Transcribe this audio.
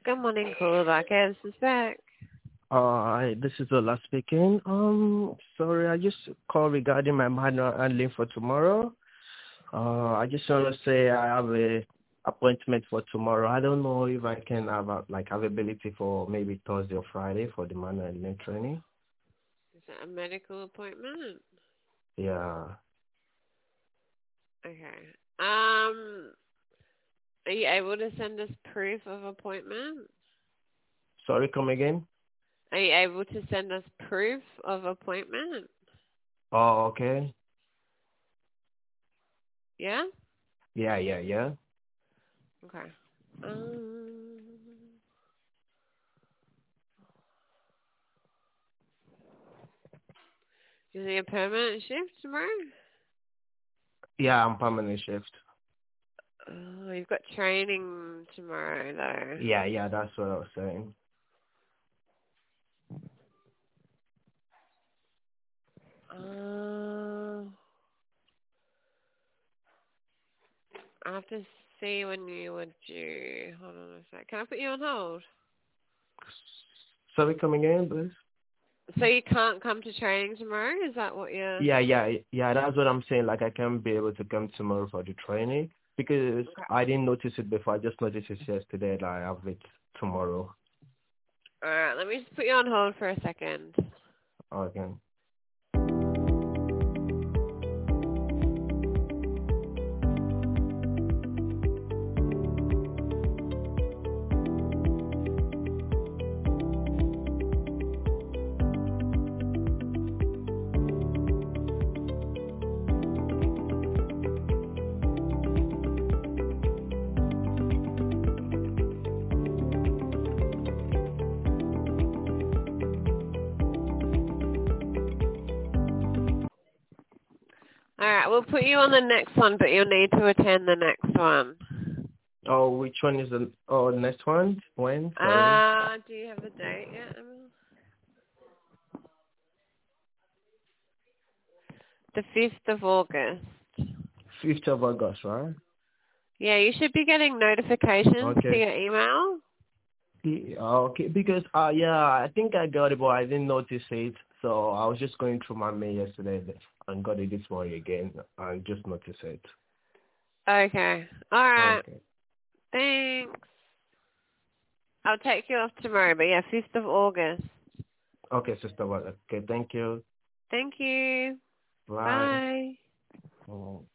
Good morning, caller back. This is back. This is Ola speaking. Sorry, I just called regarding my manual handling for tomorrow. I just want to say I have a appointment for tomorrow. I don't know if I can have availability for maybe Thursday or Friday for the manual handling training. Is that a medical appointment? Yeah. Okay. Are you able to send us proof of appointment? Sorry, come again? Are you able to send us proof of appointment? Oh, okay. Yeah? Yeah. Okay. Is it a permanent shift tomorrow? Yeah, I'm permanent shift. Oh, you've got training tomorrow though. Yeah, that's what I was saying. I have to see when you were due. Hold on a sec. Can I put you on hold? Sorry, come again, please? So you can't come to training tomorrow? Is that what you're... Yeah, that's what I'm saying. Like, I can't be able to come tomorrow for the training because Okay. I didn't notice it before. I just noticed it yesterday that I have it tomorrow. Alright, let me just put you on hold for a second. Okay. Alright, we'll put you on the next one, but you'll need to attend the next one. Oh, which one is the next one? When? Sorry. Do you have the date yet, Emma? The 5th of August. 5th of August, right? Yeah, you should be getting notifications to Okay. your email. Okay, because I think I got it, but I didn't notice it. So I was just going through my mail yesterday and got it this morning again and just noticed it. Okay. Alright. Okay. Thanks. I'll take you off tomorrow, but yeah, 5th of August. Okay, sister. Okay, thank you. Thank you. Bye. Bye. Oh.